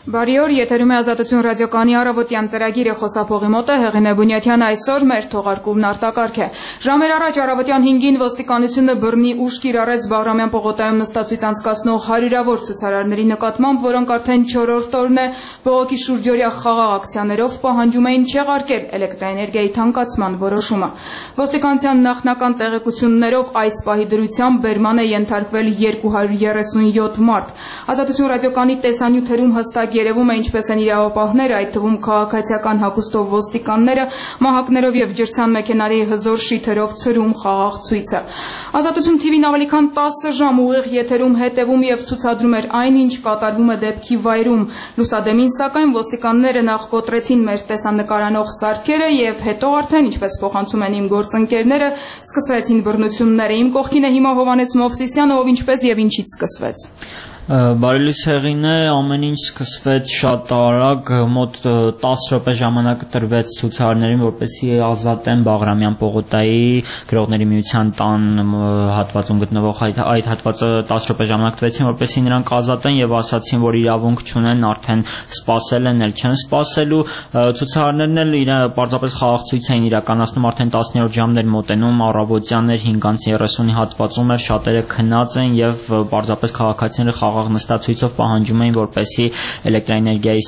Բարի օր, եթերում է Ազատություն ռադիոկայանի առավոտյան ծրագիրը, խոսափողի մոտ է Հեղինե Բունյաթյան, այսօր մեր թողարկումն արտակարգ է։ Ժամեր առաջ առավոտյան 5-ին ոստիկանությունը բռնի ուժ կիրառեց Բաղրամյան պողոտայում նստածույց անցկացնող հարյուրավոր ցուցարարների նկատմամբ, որոնք արդեն 4-րդ օրն է բողոքի շուրջօրյա խաղաղ ակցիաներով պահանջում էին չեղարկել էլեկտրաէներգիայի թանկացման որոշումը։ Ոստիկանության նախնական տեղեկություններով այս պահի դրությամբ բերման է ենթարկվել 237 մարդ։ Ազատություն ռադիոկայանի տեսանյութերում հստակ երևում է ինչպես են իրավապահները, այդ թվում քաղաքացիական հագուստով ոստիկանները, մահակներով եւ ջրցան մեքենաների հզոր շիթերով ցրում խաղաղ ցույցը։ Ազատություն TV-ն ավելի քան 10 ժամ ուղիղ եթերում հետևում եւ ցուցադրում էր այն, ինչ կատարվում է դեպքի վայրում։ Լուսադեմին սակայն ոստիկանները նախ կոտրեցին մեր տեսանկարանող սարքերը եւ հետո արդեն, ինչպես փոխանցում են իմ գործընկերները, սկսվեցին բռնությունները։ Իմ կողքին է հիմա Հովհաննես Մովսիսյանը, ով ինչպես եւ ինչից սկսվեց։ Բարելիս Հեղինե, ամեն ինչ սկսվեց շատ արագ, մոտ 10 րոպե ժամանակ տրվեց ցուցարարներին, որպեսզի ազատեն Բաղրամյան պողոտայի գրողների միության տան հատվածում գտնվող այդ հատվածը 10 րոպե ժամանակ տվեցին, որպեսզի նրանք ազատեն եւ ասացին, որ իրավունք չունեն, արդեն սպասել են, էլ չեն սպասելու։ Ցուցարարներն էլ պարզապես խաղաղ ցույց էին իրականացնում, արդեն 10-րդ ժամն էր մոտենում, առավոտյան էր 5:30-ի հատվածում էր, շատերը քնած են եւ պարզապես քաղաքացիները խաղաղ նստածույցով պահանջում էին, որպեսզի էլեկտրաէներգիայի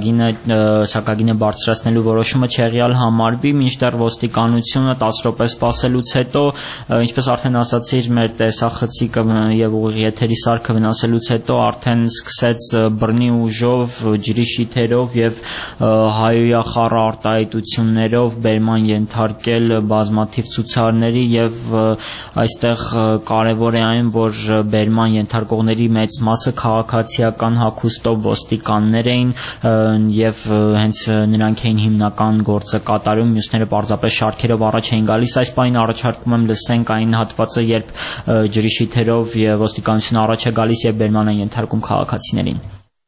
սակագինը բարձրացնելու որոշումը չեղյալ համարվի, մինչդեռ ոստիկանությունը 10 րոպե սպասելուց հետո, ինչպես արդեն ասացի, մեր տեսախցիկը եւ ուղիղ եթերի սարքը վնասելուց հետո արդեն սկսեց բռնի ուժով, ջրի շիթերով եւ հայոյախառ արտահայտություններով բերման ենթարկել բազմաթիվ ցուցարարների եւ այստեղ կարեւոր է այն, որ բերման ենթարկողների մեծ մասը քաղաքացիական հագուստով ոստիկաններ էին եւ հենց նրանք էին հիմնական գործը կատարում, մյուսները պարզապես շարքերով առաջ էին գալիս։ Այս պահին առաջարկում եմ լսենք այն հատվածը, երբ ջրի շիթերով եւ ոստիկանությունը առաջ է գալիս եւ բերման են ենթարկում քաղաքացիներին։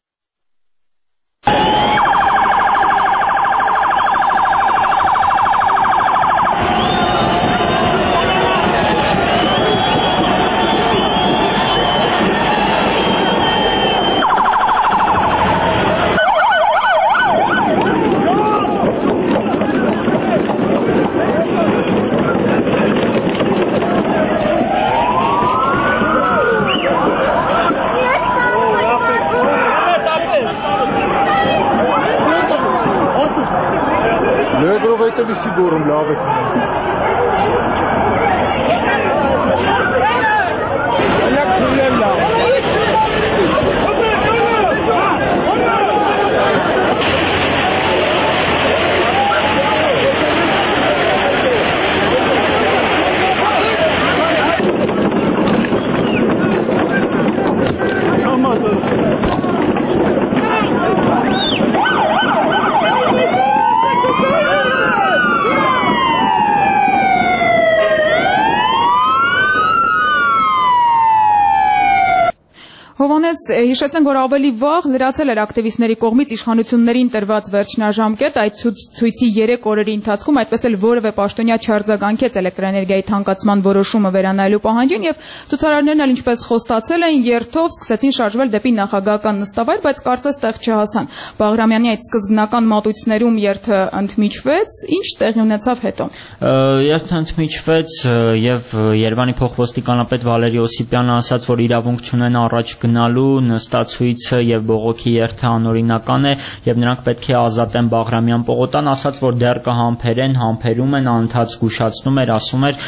Հիշեցնենք, որ ավելի վաղ լրացել էր ակտիվիստների կողմից իշխանություններին տրված վերջնաժամկետ, այդ ցույցի 3 օրերի ընթացքում այդպես էլ որևէ պաշտոնյա չարձագանքեց էլեկտրաէներգիայի թանկացման որոշումը վերանայելու պահանջին եւ ցուցարարներն էլ ինչպես խոստացել էին, երթով սկսեցին շարժվել դեպի նախագահական նստավայր, բայց կարծես տեղ չհասան։ Բաղրամյանի այդ սկզբնական մատույցներում երթը ընդմիջվեց, ինչ տեղի ունեցավ հետո։ Երթը ընդմիջվեց եւ Երևանի փոխոստիկանապետ Վալերի Օսիպյանը ասաց, որ իրավունք չունեն առաջ գնալու, նստածույցը եւ բողոքի երթը անօրինական է եւ նրանք պետք է ազատեն Բաղրամյան պողոտան, ասաց, որ դեռ կհամբերեն, համբերում են, անընդհատ զգուշացնում էր, ասում էր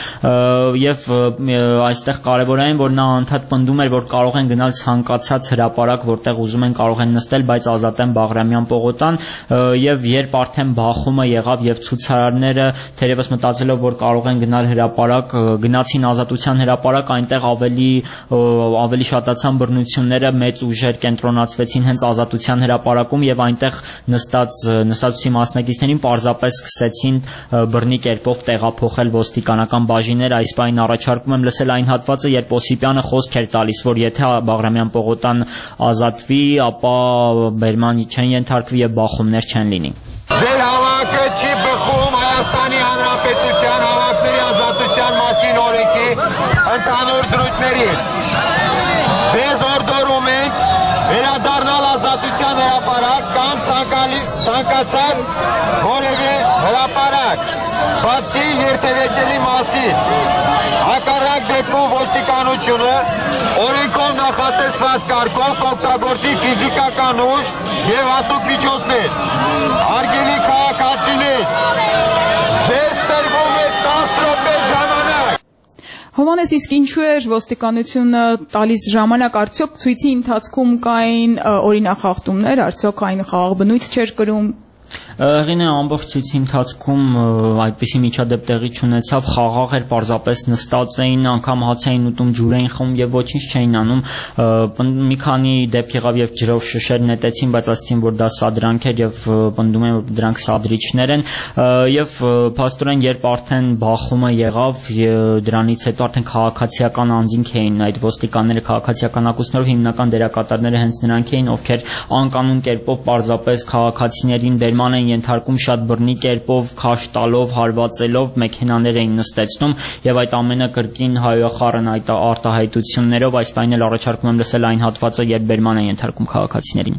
եւ այստեղ կարեւոր է այն, որ նա անընդհատ պնդում էր, որ կարող են գնալ ցանկացած հրապարակ, որտեղ ուզում են, կարող են նստել, բայց ազատեն Բաղրամյան պողոտան եւ երբ արդեն բախումը եղավ եւ ցուցարարները թերևս մտածելով, որ կարող են գնալ հրապարակ, գնացին Ազատության հրապարակ, այնտեղ ավելի շատացան բռնությունները, մեծ ուժեր կենտրոնացվեցին հենց Ազատության հրապարակում եւ այնտեղ նստածի մասնակիցներին պարզապես սկսեցին բռնի կերպով տեղափոխել ոստիկանական բաժիններ։ Այս պահին առաջարկում եմ լսել այն հատվածը, երբ Օսիպյանը խոսք էր տալիս, որ եթե Բաղրամյան պողոտան ազատվի, ապա բերման չեն ենթարկվի եւ բախումներ չեն լինի։ Ձեր հավաքը չի բխում Հայաստանի Հանրապետության հավաքների ազատության մասին օրենքի ընդհանուր դրույթներից։ Ձեզ օրդորում ենք վերադառնալ ազատության հրապարակ կամ ցանկացած որևէ հրապարակ, բացի երթևեկելի մասին։ Հակառակ դեպքում ոստիկանությունը օրենքով նախատեսված կարգով կօգտագործի ֆիզիկական ուժ եւ հատուկ միջոցներ։ Հարգելի քաղաքացիներ, ձեզ տրվում է 10 րոպե ժամանակ։ Հովհաննես, իսկ ինչու էր ոստիկանությունը տալիս ժամանակ, արդյոք ցույցի ընթացքում կային օրինախախտումներ, արդյոք այն խաղաղ բնույթ չէր կրում։ Հեղինե ամբողջ ցույցի ընթացքում այդպիսի միջադեպ տեղի չունեցավ, խաղաղ էր, պարզապես նստած էին, անգամ հաց էին ուտում, ջուր էին խմում եւ ոչինչ չէին անում։ Մի քանի դեպք եղավ, եւ ջրով շշեր նետեցին, բայց ասացին, որ դա սադրանք էր եւ պնդում են, որ դրանք սադրիչներ են։ Եվ փաստորեն, երբ արդեն բախումը եղավ, դրանից հետո արդեն քաղաքացիական անձինք էին այդ ոստիկանները, քաղաքացիական ակուսներով հիմնական դերակատարները հենց նրանք էին, ովքեր անկանոն կերպով պարզապես քաղաքացիներին բերման էին ենթարկում, շատ բռնի կերպով, քաշ տալով, հարվածելով, մեքենաներ էին նստեցնում եւ այդ ամենը կրկին հայոխառն այդ արտահայտություններով, այս բանին էլ առաջարկում եմ լսել այն հատվածը, երբ բերման են ենթարկում քաղաքացիներին։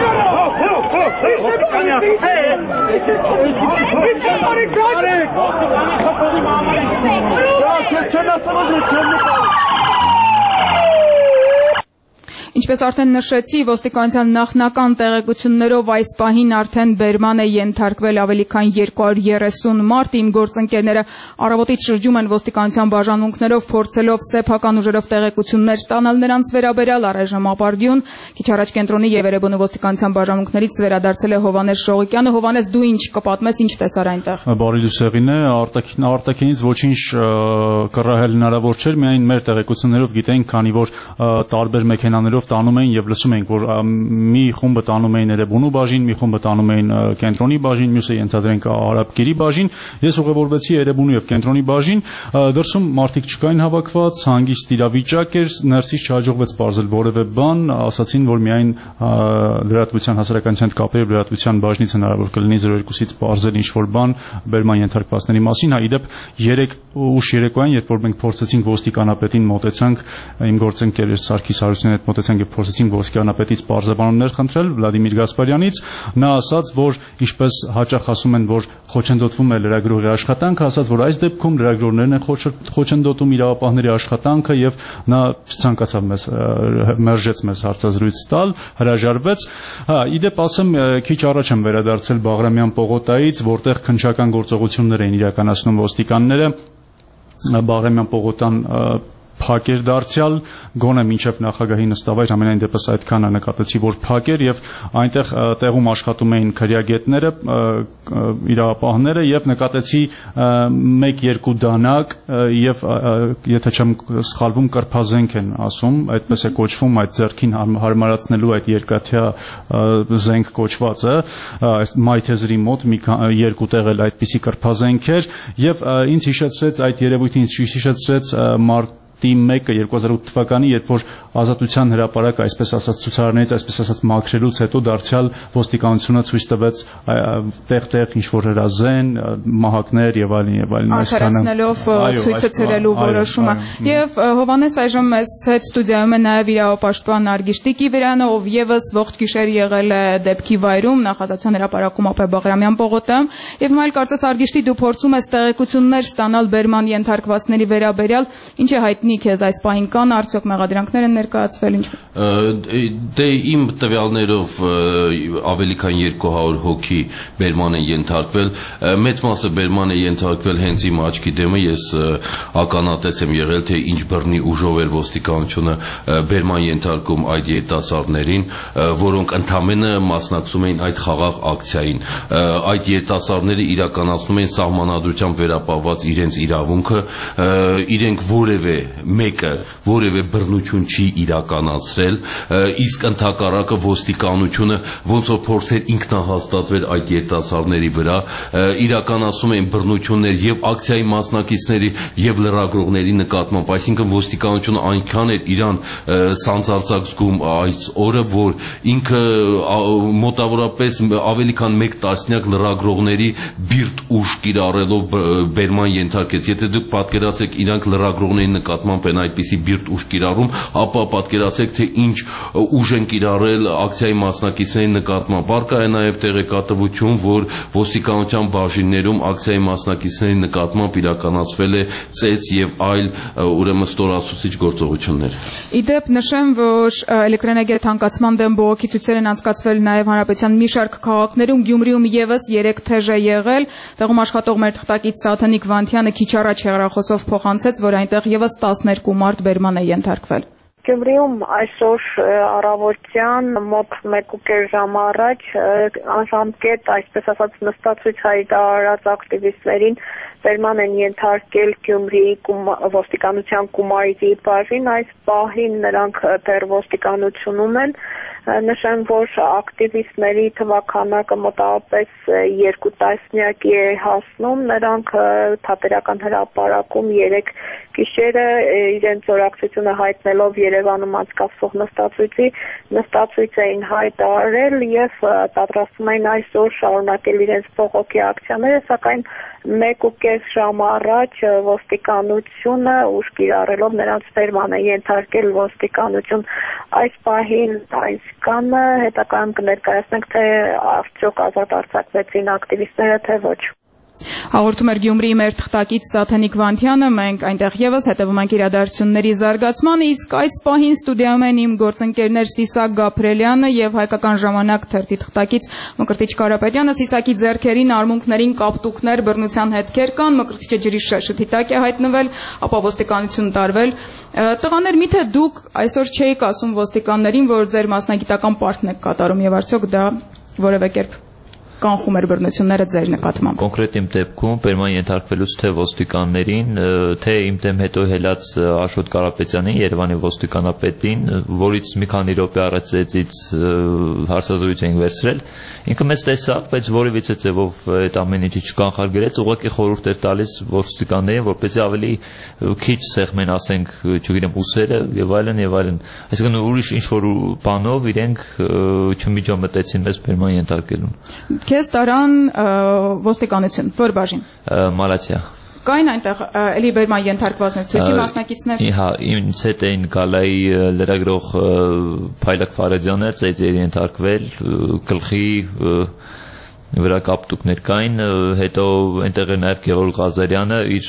Ինչպես արդեն նշեցի, ոստիկանության նախնական տեղեկություններով այս պահին արդեն բերման է ենթարկվել ավելի քան 230 մարդ։ Իմ գործընկերները առավոտից շրջում են ոստիկանության բաժանմունքներով, փորձելով սեփական ուժերով տեղեկություններ ստանալ նրանց վերաբերյալ, առայժմ ապարդյուն։ Քիչ առաջ կենտրոնի եւ Երևանի ոստիկանության բաժանմունքներից վերադարձել է Հովհաննես Շողիկյանը։ Հովհաննես, դու ինչ կպատմես, ինչ տեսար այնտեղ։ Բարի լուսեղին է, արտաքինից ոչինչ կռահել հնարավոր չէր, միայն մեր տեղեկություններով գիտենք, քանի որ տարբեր մեքենաներով տանում էին եւ լսում էինք, որ մի խումբը տանում էին Երևանու բաժին, մի խումբը տանում էին կենտրոնի բաժին, մյուսը ենթադրենք Արաբկիրի բաժին։ Ես ուղևորվեցի Երևանու եւ կենտրոնի բաժին, դրսում մարդիկ չկային հավաքված, հանգիստ իրավիճակ էր, ներսից չհաջողվեց բարձել որևէ բան, ասացին, որ միայն լրատվության հասարակության հետ կապերի լրատվության բաժնից հնարավոր կլինի 02-ից բարձել ինչ-որ բան բերման ենթարկվածների մասին։ Հա, իդեպ 3 ուշ երեկոյան, երբ որ մենք փորձեցինք ոստիկանապետին մոտեցանք, իմ գործընկեր Սարգիս Հարությունյանի հետ մոտեցանք եւ փորձեցինք ոստիկանապետից բարձրաբանումներ խնդրել Վլադիմիր Գասպարյանից, նա ասաց, որ ինչպես հաճախ ասում են, որ խոչընդոտվում է լրագրողի աշխատանքը, ասաց, որ այս դեպքում լրագրողներն են խոչընդոտում իրավապահների աշխատանքը եւ նա չցանկացավ մեզ մերժեց մեզ հարցազրույց տալ, հրաժարվեց։ Հա, իդեպ ասեմ, քիչ առաջ եմ վերադարձել Բաղրամյան պողոտայից, որտեղ քննչական գործողություններ էին իրականացնում ոստիկանները։ Բաղրամյան պողոտան փակ էր դարձյալ, գոնե մինչև նախագահի նստավայր ամենայն դեպս այդքանը նկատեցի, որ փակ էր եւ այնտեղ տեղում աշխատում էին քրեագետները, իրավապահները եւ նկատեցի 1-2 դանակ եւ եթե չեմ սխալվում կրփազենք են ասում, այդպես է կոչվում այդ ձեռքին հարմարացնելու այդ երկաթյա զենք կոչվածը, այս մայթեզրի մոտ մի 2 տեղ էլ այդպիսի կրփազենք էր եւ ինձ հիշեցրեց այդ երևույթը, ինձ հիշեցրեց մարտ 1-ը 2008 թվականի, երբ որ ազատության հրապարակ, այսպես ասած, ցուցարարներից, այսպես ասած, մաքրելուց հետո դարձյալ ոստիկանությունը ցույց տվեց տեղ-տեղ ինչ-որ հրազեն, մահակներ եւ այլն եւ այլն, այսքանով ցույցը ցրելու որոշումը։ Եվ Հովհաննես, այժմ մեզ հետ ստուդիայում է նաեւ իրավապաշտպան Արգիշ Տիկիվյանը, ով եւս ողջ գիշեր եղել է դեպքի վայրում, նախազատության հրապարակում ապա Բաղրամյան պողոտայում, եւ այլ կարծես Արգիշտի դու փորձում ես տեղեկություններ ստանալ բերման ենթարկվածների վերաբերյալ, ինչ է հայտնի քեզ այս պահին կան արդյոք մեղադրանքներ են ներկայացվել ինչ։ Դե իմ տվյալներով ավելի քան 200 հոգի բերման են ենթարկվել, մեծ մասը բերման է ենթարկվել հենց իմ աչքի դեմը, ես ականատես եմ եղել, թե ինչ բռնի ուժով էր ոստիկանությունը բերման ենթարկում այդ երիտասարդներին, որոնք ընդամենը մասնակցում էին այդ խաղաղ ակցիային։ Այդ երիտասարդները իրականացնում են սահմանադրությամբ վերապահված իրենց իրավունքը, իրենք որևէ մեկը որևէ բռնություն չի իրականացրել, իսկ ընդհակառակը ոստիկանությունը ոնց որ փորձեր ինքնահաստատվել այդ երիտասարդների վրա, իրականացում են բռնություններ եւ ակցիայի մասնակիցների եւ լրագրողների նկատմամբ, այսինքն ոստիկանությունը այնքան էր իրան սանձարձակ զգում այս օրը, որ ինքը մոտավորապես ավելի քան 1 տասնյակ լրագրողների բիրտ ուժ կիրառելով բերման ենթարկեց։ Եթե դուք պատկերացեք իրանք լրագրողների նկատմամբ նկատմամբ են այդպիսի բիրտ ուժ կիրառում, ապա պատկերացրեք, թե ինչ ուժ են կիրառել ակցիայի մասնակիցների նկատմամբ։ Առկա է նաև տեղեկատվություն, որ ոստիկանության բաժիններում ակցիայի մասնակիցների նկատմամբ իրականացվել է ծեծ եւ այլ ուրեմն ստորացուցիչ գործողություններ։ Իդեպ նշեմ, որ էլեկտրոէներգիայի թանկացման դեմ բողոքի ցույցեր են անցկացվել նաև հանրապետության մի շարք քաղաքներում, Գյումրիում եւս 3 թեժ է եղել, տեղում աշխատող մեր թղթակից Սաթենիկ Վանթյանը քիչ առաջ հեռախոսով փոխանցեց, որ այնտեղ եւս 12 մարդ բերման է ենթարկվել։ Գյումրիում այսօր առավոտյան մոտ 1.5 ժամ առաջ անժամկետ, այսպես ասած, նստածույց հայտարարած ակտիվիստներին բերման են ենթարկել Գյումրիի ոստիկանության Կումարիզի բաժին, այս պահին նրանք դեռ ոստիկանությունում են։ Նշեմ, որ ակտիվիստների թվաքանակը մոտավորապես 2 տասնյակի է հասնում, նրանք թատերական հրապարակում 3 գիշերը իրենց զորակցությունը հայտնելով Երևանում անցկացվող նստածույց էին հայտարարել եւ պատրաստվում էին այսօր շարունակել իրենց բողոքի ակցիաները, սակայն 1.5 ժամ առաջ ոստիկանությունը ուժ կիրառելով նրանց բերման է ենթարկել ոստիկանություն։ Այս պահին այսքանը հետագայում կներկայացնենք, թե արդյոք ազատ արձակվեցին ակտիվիստները, թե ոչ։ Հաղորդում էր Գյումրիի մեր թղթակից Սաթենիկ Վանթյանը, մենք այնտեղ եւս հետևում ենք իրադարձությունների զարգացմանը, իսկ այս պահին ստուդիայում են իմ գործընկերներ Սիսակ Գաբրելյանը եւ Հայկական ժամանակ թերթի թղթակից Մկրտիչ Կարապետյանը։ Սիսակի ձեռքերին, արմունկներին կապտուկներ, բռնության հետքեր կան, Մկրտիչը ջրի շշի տակ է հայտնվել, ապա ոստիկանություն տարվել։ Տղաներ, միթե դուք այսօր չէիք ասում ոստիկաններին, որ ձեր մասնագիտական պարտքն եք կատարում եւ արդյոք դա որևէ կերպ կանխում էր բռնությունները ձեր նկատմամբ։ Կոնկրետ իմ դեպքում բերման ենթարկվելուց թե ոստիկաններին, թե իմ դեմ հետո հելած Աշոտ Կարապետյանին, Երևանի ոստիկանապետին, որից մի քանի րոպե առաջ ծեծից հարցազրույց էինք վերցրել, ինքը մեզ տեսավ, բայց որևիցե ձևով այդ ամեն ինչի չկանխարգելեց, ուղղակի խորհուրդ էր տալիս ոստիկաններին, որպեսզի ավելի քիչ սեղմեն, ասենք, չգիտեմ, ուսերը եւ այլն եւ այլն։ Այսինքն ուրիշ ինչ որ բանով իրենք չմիջամտեցին մեզ բերման ենթարկելուն։ Քեզ տարան ոստիկանություն, որ բաժին։ Մալաթիա։ Կային այնտեղ էլի բերման ենթարկվածներ, ցույցի մասնակիցներ։ Հա, ինձ հետ էին գալայի լրագրող Փայլակ Ֆարեդյանը, ծեծերի ենթարկվել, գլխի վրա կապտուկներ կային, հետո այնտեղ էր նաև Գևորգ Ղազարյանը, իր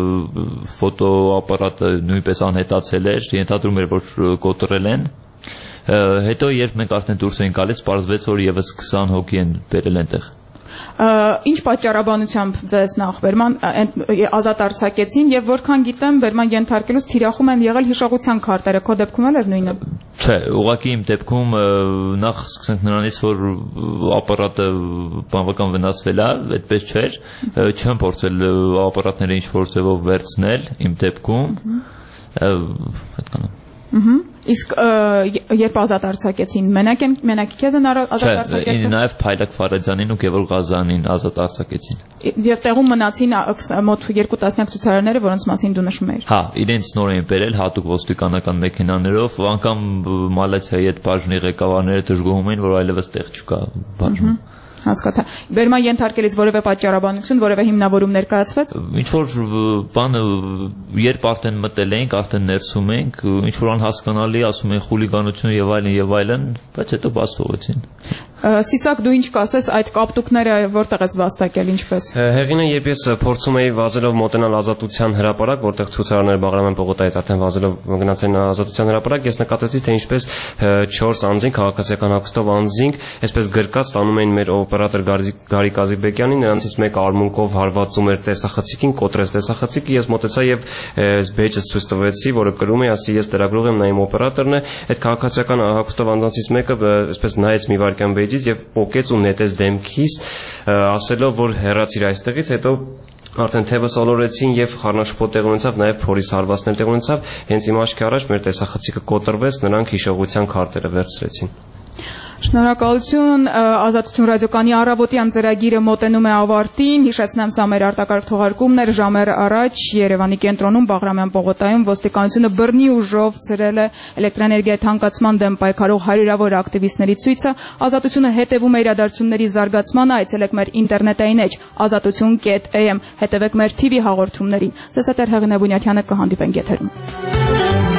ֆոտոապարատը նույնպես անհետացել էր, ենթադրում էր, որ կոտրել են։ Հետո երբ մենք արդեն դուրս էինք գալիս, պարզվեց, որ եւս 20 հոգի են բերել այնտեղ։ Ինչ պատճառաբանությամբ ձեզ նախ բերման ազատ արձակեցին եւ որքան գիտեմ բերման ենթարկելուց թիրախում են եղել հիշողության քարտերը, քո դեպքում էլ էր նույնը։ Չէ, ուղղակի իմ դեպքում նախ սկսենք նրանից, որ ապարատը բավական վնասվել է, այդպես չէր, չեմ փորձել ապարատները ինչ որ ձևով վերցնել իմ դեպքում, այդքանը։ Իսկ երբ ազատ արձակեցին, մենակ քեզ են ազատ արձակել։ Չէ, նաև Փայլակ Ֆարեդյանին ու Գևորգ Ղազարյանին ազատ արձակեցին։ Եվ տեղում մնացին մոտ 2 տասնյակ ցուցարարները, որոնց մասին դու նշում ես։ Հա, իրենց նոր էին բերել հատուկ ոստիկանական մեքենաներով, անգամ Մալաթիայի այդ բաժնի ղեկավարները դժգոհում էին, որ այլևս տեղ չկա բաժնում։ Հասկացա։ Բերման ենթարկելիս որևէ պատճառաբանություն, որևէ հիմնավորում ներկայացվեց։ Ինչ որ բանը, երբ արդեն մտել էինք, արդեն ներսում էինք, ինչ որ անհասկանալի, ասում են խուլիգանություն եւ այլն, բայց հետո բաց թողեցին։ Սիսակ, դու ինչ կասես, այդ կապտուկները որտեղ ես վաստակել, ինչպես։ Հեղինե, երբ ես փորձում էի վազելով մոտենալ Ազատության հրապարակ, որտեղ ցուցարարները Բաղրամյան պողոտայից արդեն վազելով գնացին Ազատության հրապարակ, ես նկատեցի, թե ինչպես 4 անձինք, քաղաքացիական հագուստով անձինք, այսպես գրկած տանում էին մեր օպերատոր Գարիկ Ազիբեկյանին, նրանցից մեկը արմունկով հարվածում էր տեսախցիկին, կոտրեց տեսախցիկը, ես մոտեցա եւ բեյջս ցույց տվեցի, որը կրում է, ասի ես լրագրող եմ, նա իմ օպերատորն է, այդ քաղաքացիական հագուստով անձանցից մեկը այսպես նայեց մի վայրկյան բեյջից եւ պոկեց ու նետեց դեմքիս, ասելով, որ հեռացիր այստեղից, հետո արդեն թևը սոլորեցին եւ խառնաշփոթ տեղ ունեցավ, նաեւ փորից հարվածներ տեղ ունեցավ, հենց իմ աչքի առաջ մեր տեսախցիկը կոտրվեց, նրանք հիշողության քարտերը վերցրեցին։ Շնորհակալություն, Ազատություն ռադիոկայանի առավոտյան ծրագիրը մոտենում է ավարտին, հիշեցնեմ սա մեր արտակարգ թողարկումն էր, ժամեր առաջ Երևանի կենտրոնում Բաղրամյան պողոտայում ոստիկանությունը բռնի ուժով ցրել է էլեկտրոէներգիայի թանկացման դեմ պայքարող հարյուրավոր ակտիվիստների ցույցը, Ազատությունը հետևում է իրադարձությունների զարգացմանը, այցելեք մեր ինտերնետային էջ azatutun.am, հետևեք մեր TV հաղորդումներին։ Ձեզ հետ Հեղինե Բունյաթյանը կհանդիպենք եթերում։